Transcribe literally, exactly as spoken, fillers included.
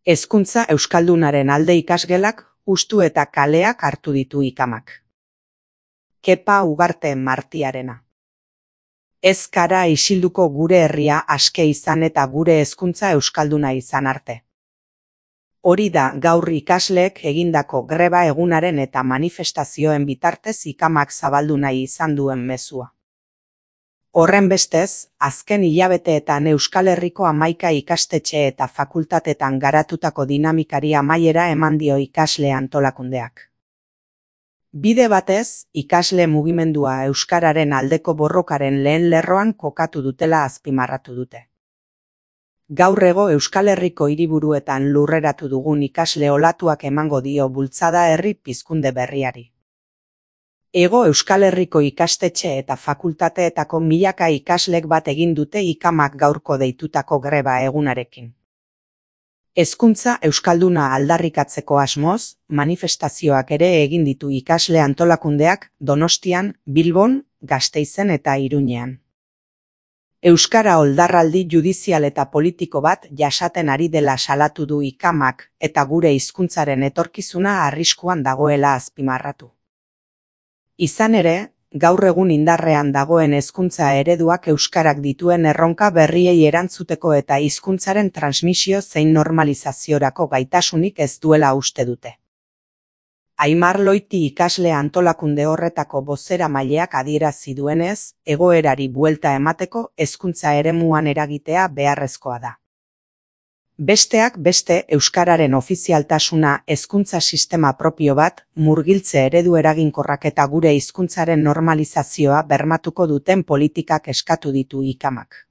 Hezkuntza euskaldunaren alde ikasgelak, hustu eta kaleak hartu ditu ikamak. Kepa Ugarte Martiarena. Ez kara isilduko gure herria aske izan eta gure hezkuntza euskalduna izan arte. Hori da gaur ikasleek egindako greba egunaren eta manifestazioen bitartez ikamak zabaldu nahi izan duen mezua. Horrenbestez, azken hilabeteetan Euskal Herriko hamaika ikastetxe eta fakultatetan garatutako dinamikari amaiera eman dio ikasle antolakundeak. Bide batez, ikasle mugimendua euskararen aldeko borrokaren lehen lerroan kokatu dutela azpimarratu dute. Gaur ego Euskal Herriko hiriburuetan lurreratu dugun ikasle olatuak emango dio bultzada herri pizkunde berriari. Ego Euskal Herriko ikastetxe eta fakultateetako milaka ikaslek bat egin dute ikamak gaurko deitutako greba egunarekin. Hezkuntza euskalduna aldarrikatzeko asmoz, manifestazioak ere egin ditu ikasle antolakundeak Donostian, Bilbon, Gasteizen eta Iruñean. Euskara oldarraldi judizial eta politiko bat jasaten ari dela salatu du ikamak eta gure hizkuntzaren etorkizuna arriskuan dagoela azpimarratu. Izan ere, gaur egun indarrean dagoen hezkuntza ereduak euskarak dituen erronka berriei erantzuteko eta hizkuntzaren transmisio zein normalizaziorako gaitasunik ez duela uste dute. Aimar Loiti ikasle antolakunde horretako bozeramaileak adierazi duenez, egoerari buelta emateko hezkuntza eremuan eragitea beharrezkoa da. Besteak beste euskararen ofizialtasuna hezkuntza sistema propio bat, murgiltze eredu eraginkorrak eta gure hizkuntzaren normalizazioa bermatuko duten politikak eskatu ditu ikamak.